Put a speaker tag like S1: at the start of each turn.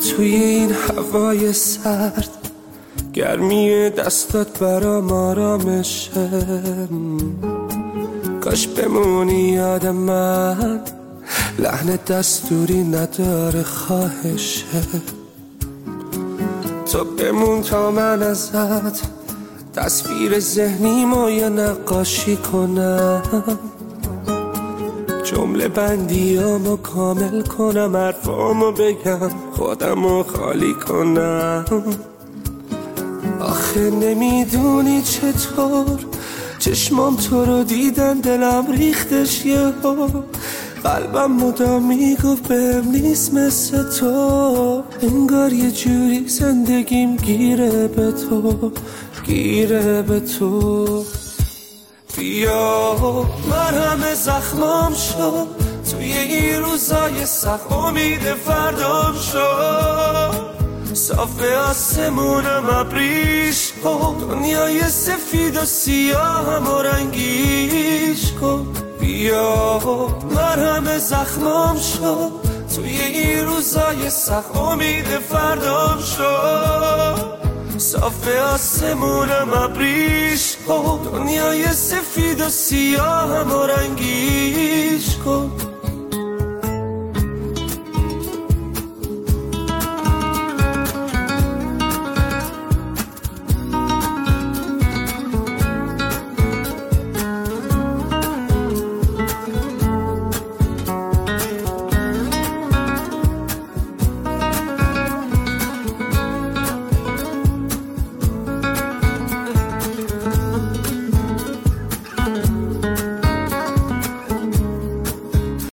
S1: توی این هوای سرد، گرمی دستات برام آرامشه. کاش بمونی یاد من، لحن دستوری نداره خواهشه. تو بمون تا من ازت تصویر ذهنیمو یه نقاشی کنم، جمله بندیامو کامل کنم، حرفامو بگم، خودمو خالی کنم. آخه نمیدونی چطور چشمام تو رو دیدن، دلم ریختش یهو، قلبم مدام میگفت بهم نیست مثل تو. انگار یه جوری زندگیم گیره به تو، گیره به تو. بیا مرهم زخمام شد، توی این روزای سخت امید فردام شد. صاف آسمونم ابریش کن، دنیای سفید و سیاهم و رنگیش کن. بیا مرهم زخمام شد، توی این روزای سخت امید فردام شد. صاف آسمونم ابریش کن، دنیای سفید و سیاهم و رنگیش کن.